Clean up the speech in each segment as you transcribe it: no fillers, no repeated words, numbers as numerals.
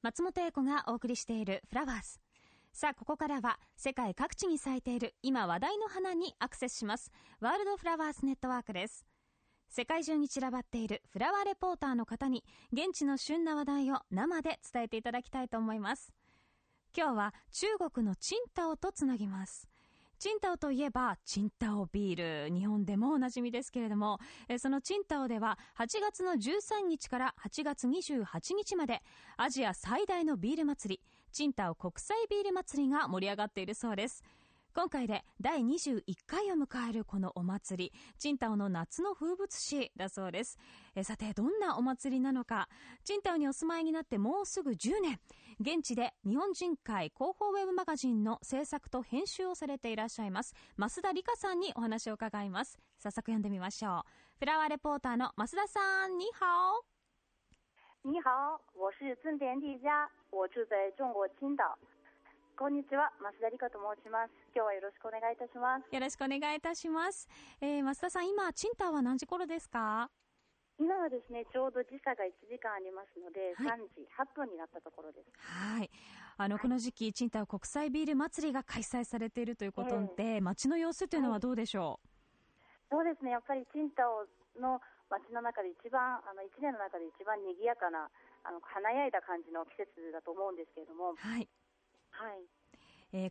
松本英子がお送りしているフラワーズ。さあ、ここからは世界各地に咲いている今話題の花にアクセスします。ワールドフラワーズネットワークです。世界中に散らばっているフラワーレポーターの方に現地の旬な話題を生で伝えていただきたいと思います。今日は中国のチンタオとつなぎます。チンタオといえばチンタオビール、日本でもおなじみですけれども、そのチンタオでは8月の13日から8月28日までアジア最大のビール祭り、チンタオ国際ビール祭りが盛り上がっているそうです。今回で第21回を迎えるこのお祭り、チンタオの夏の風物詩だそうです。さて、どんなお祭りなのか。チンタオにお住まいになってもうすぐ10年。現地で日本人会広報ウェブマガジンの制作と編集をされていらっしゃいます増田理香さんにお話を伺います。早速読んでみましょう。フラワーレポーターの増田さん、你好。 你好，我是正典丽佳，我住在中国青島。こんにちは、増田理香と申します。今日はよろしくお願いいたします。 よろしくお願いいたします。増田さん、今チンタオは何時頃ですか？ 今はですね、ちょうど時差が1時間ありますので、 はい、 3時8分になったところです。 はい。この時期、チンタオ国際ビール祭りが開催されているということで、街の様子というのはどうでしょう？ そうですね、やっぱりチンタオの街の中で一番、1年の中で一番賑やかな、華やいだ感じの季節だと思うんですけれども、 はい。 はい。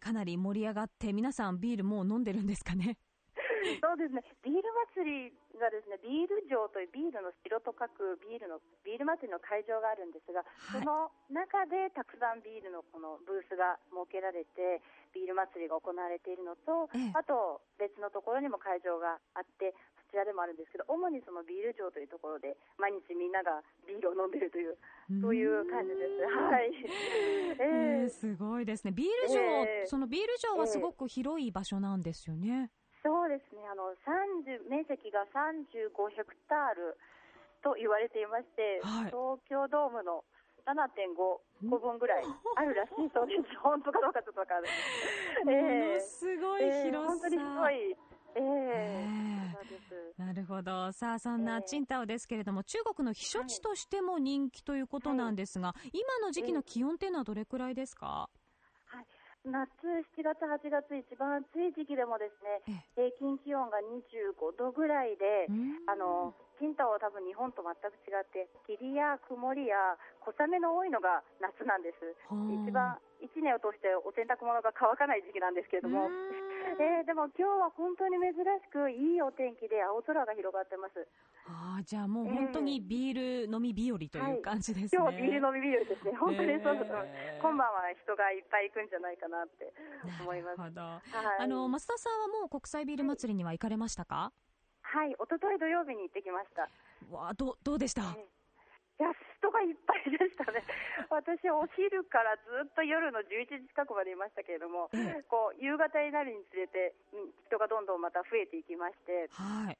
かなり盛り上がって皆さんビールもう飲んでるんですかね？ そうですね、ビール祭りがですね、ビール場というビールの城と書くビール祭りの会場があるんですが、はい、その中でたくさんビールのこのブースが設けられてビール祭りが行われているのと、あと別のところにも会場があってそちらでもあるんですけど、主にそのビール場というところで毎日みんながビールを飲んでいるというそういう感じです。はい。 すごいですね。ビール場、そのビール場はすごく広い場所なんですよね。 そうですね、面積が35ヘクタールと言われていまして、はい、東京ドームの 7.5 個分ぐらいあるらしいそうです。本当かどうかちょっとわからない。 ものすごい広さ。 本当にすごい。 なるほど。さあ、そんなチンタオですけれども、中国の避暑地としても人気ということなんですが、今の時期の気温というのはどれくらいですか？ はい、夏7月8月一番暑い時期でもですね、平均気温が25度ぐらいで、チンタオは多分日本と全く違って霧や曇りや小雨の多いのが夏なんです。一番1年を通してお洗濯物が乾かない時期なんですけれども、でも今日は本当に珍しくいいお天気で青空が広がってます。 じゃあもう本当にビール飲み日和という感じですね。 はい、今日はビール飲み日和ですね。本当にそうだと思います。今晩は人がいっぱい行くんじゃないかなって思います。 なるほど。はい、増田さんはもう国際ビール祭りには行かれましたか？ はい、一昨日土曜日に行ってきました。 どうでした？ いや、人がいっぱいでしたね。私、お昼からずっと夜の11時近くまでいましたけれども、夕方になるにつれて人がどんどんまた増えていきまして、はい、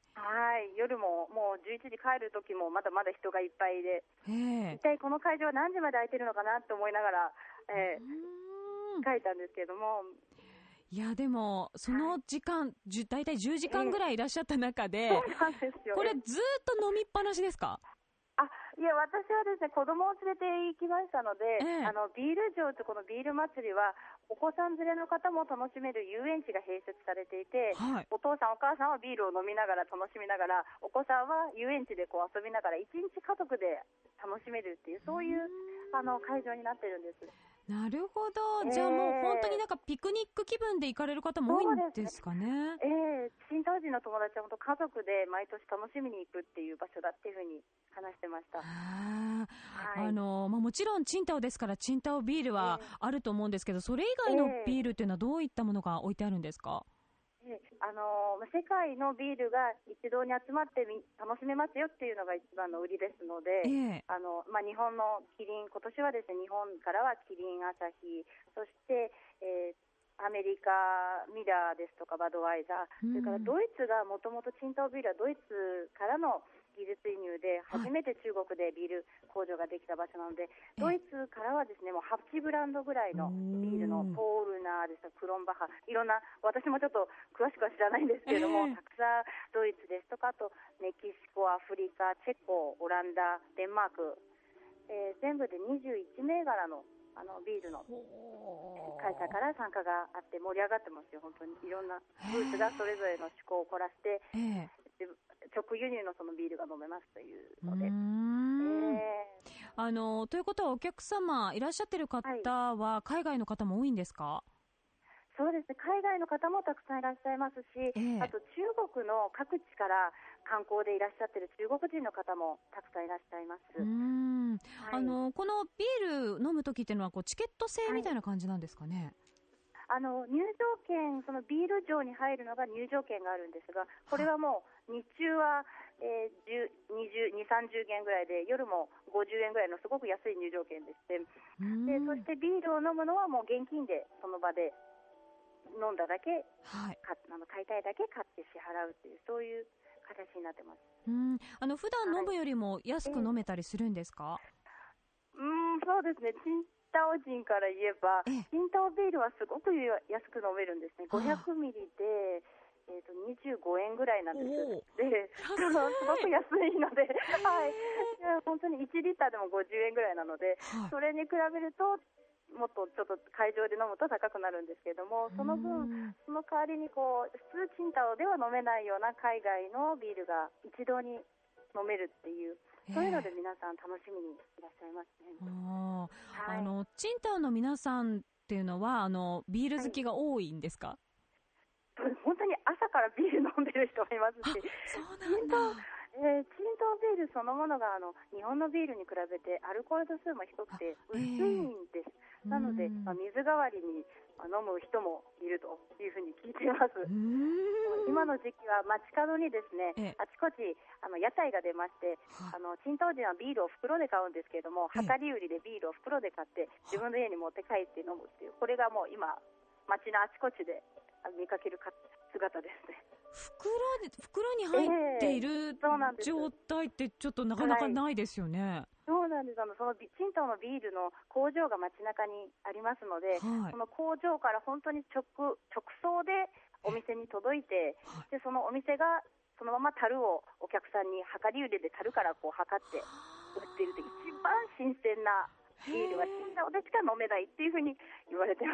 夜ももう11時帰る時もまだまだ人がいっぱいで、一体この会場は何時まで空いてるのかなって思いながら、書いたんですけれども、 いや、でも、その時間、だいたい10時間ぐらいいらっしゃった中で、 そうなんですよね。 これずっと飲みっぱなしですか？ いや、私はですね、子供を連れて行きましたので、ビール場とこのビール祭りは、お子さん連れの方も楽しめる遊園地が併設されていて、はい、お父さんお母さんはビールを飲みながら楽しみながら、お子さんは遊園地で遊びながら、一日家族で楽しめるっていう、そういう会場になってるんです。 なるほど。じゃあもう本当になんかピクニック気分で行かれる方も多いんですかね。 チンタオ人の友達は本当家族で毎年楽しみに行くっていう場所だっていうふうに話してました。 もちろんチンタオですからチンタオビールはあると思うんですけど、それ以外のビールっていうのはどういったものが置いてあるんですか？ 世界のビールが一堂に集まって楽しめますよっていうのが一番の売りですので、日本のキリン、今年はですね、日本からはキリン、アサヒ、そして、アメリカ、ミラーですとかバドワイザー、それからドイツがもともとチンタオビールはドイツからの技術輸入で初めて中国でビール工場ができた場所なので、ドイツからはですね、もう8ブランドぐらいのビールのポールナーですとかクロンバハ、いろんな、私もちょっと詳しくは知らないんですけれども、たくさんドイツですとか、あとメキシコ、アフリカ、チェコ、オランダ、デンマーク、 全部で21銘柄のビールの会社から参加があって盛り上がってますよ。本当にいろんなブースがそれぞれの趣向を凝らして、直輸入のそのビールが飲めますというので。 ということはお客様いらっしゃってる方は海外の方も多いんですか？ そうですね、海外の方もたくさんいらっしゃいますし、あと中国の各地から観光でいらっしゃってる中国人の方もたくさんいらっしゃいます。このビール飲むときっていうのはチケット制みたいな感じなんですかね？ 入場券、そのビール場に入るのが入場券があるんですが、これはもう日中は、20、30元ぐらいで、夜も50円ぐらいのすごく安い入場券でして、そしてビールを飲むのはもう現金でその場で飲んだだけ、買いたいだけ買って支払うっていう、そういう形になってます。 普段飲むよりも安く飲めたりするんですか？ そうですね。青島人から言えば、青島ビールはすごく安く飲めるんですね。500ミリで、25円ぐらいなんです。すごく安いので、本当に1リッターでも50円ぐらいなので、それに比べると、もっとちょっと会場で飲むと高くなるんですけども、その分、その代わりに普通青島では飲めないような海外のビールが一堂に飲めるっていう、そういうので皆さん楽しみにいらっしゃいますね。 青島の皆さんっていうのはビール好きが多いんですか？ 本当に朝からビール飲んでる人もいますし、 そうなんだ。 青島ビールそのものが日本のビールに比べてアルコール度数も低くて薄いんです。なので、水代わりに飲む人もいるというふうに聞いています。今の時期は街角にですね、あちこち屋台が出まして、青島人はビールを袋で買うんですけれども、量り売りでビールを袋で買って自分の家に持って帰って飲むっていう、これがもう今街のあちこちで見かける姿ですね。 袋に入っている状態ってちょっとなかなかないですよね。 そうなんです。その青島のビールの工場が街中にありますので、その工場から本当に直送でお店に届いて、でそのお店がそのまま樽をお客さんに量り売りで樽から測って売っていると、一番新鮮なビールは青島でしか飲めないっていうふうに言われてます。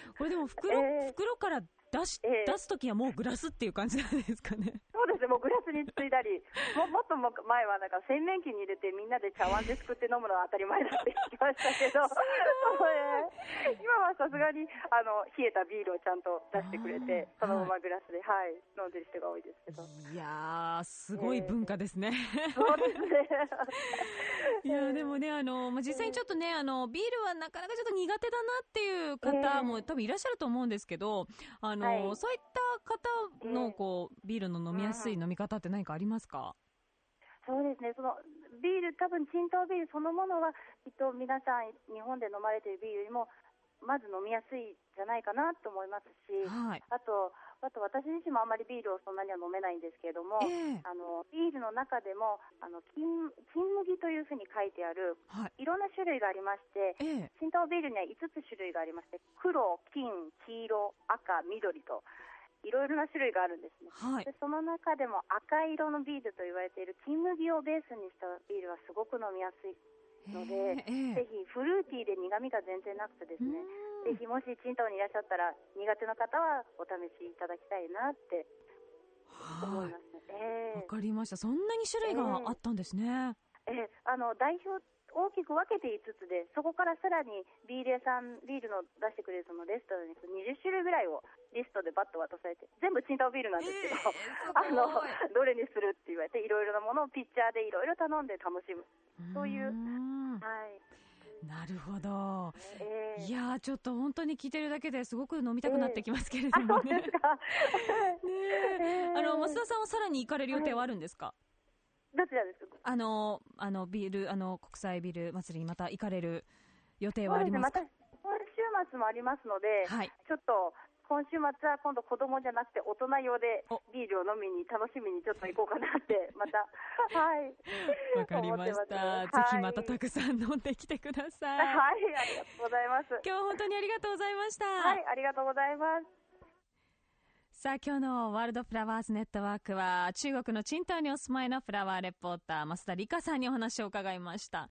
これでも袋から出すときはもうグラスっていう感じなんですかね。 そうですね、もうグラスについだり、もっと前はなんか洗面器に入れてみんなで茶碗ですくって飲むのは当たり前だって聞きましたけど、今はさすがに冷えたビールをちゃんと出してくれて、そのままグラスで、飲んでる人が多いですけど。 いやー、すごい文化ですね。 そうですね。 いやでもね、実際にちょっとね、ビールはなかなかちょっと苦手だなっていう方も多分いらっしゃると思うんですけど、そういった方のビールの飲みやすい飲み方って何かありますか？ そうですね、そのビール、多分青島ビールそのものはきっと皆さん日本で飲まれているビールよりもまず飲みやすいんじゃないかなと思いますし、あと私自身もあんまりビールをそんなには飲めないんですけれども、ビールの中でも金麦というふうに書いてある、いろんな種類がありまして、青島ビールには5つ種類がありまして、黒、金、黄色、赤、緑といろいろな種類があるんですね。でその中でも赤色のビールと言われている金麦をベースにしたビールはすごく飲みやすいので、ぜひフルーティーで苦味が全然なくてですね、ぜひもし青島にいらっしゃったら苦手な方はお試しいただきたいなって思いますね。 わかりました。そんなに種類があったんですね。 代表大きく分けて5つで、そこからさらにビール屋さん、ビールの出してくれるそのレストランに20種類ぐらいをリストでバッと渡されて、全部青島ビールなんですけど、どれにするって言われて、いろいろなものをピッチャーでいろいろ頼んで楽しむ、そういう、 なるほど。いやちょっと本当に聞いてるだけですごく飲みたくなってきますけれどもね。増田さんはさらに行かれる予定はあるんですか？ どちらですか？ ビール国際ビール祭りにまた行かれる予定はありますか？ また今週末もありますので、ちょっと今週末は今度子供じゃなくて大人用でビールを飲みに楽しみにちょっと行こうかなってまたわかりました。ぜひまたたくさん飲んできてください。 ありがとうございます。 今日は本当にありがとうございました。 ありがとうございます。 さあ今日のワールドフラワーズネットワークは中国の青島にお住まいのフラワーレポーター増田理香さんにお話を伺いました。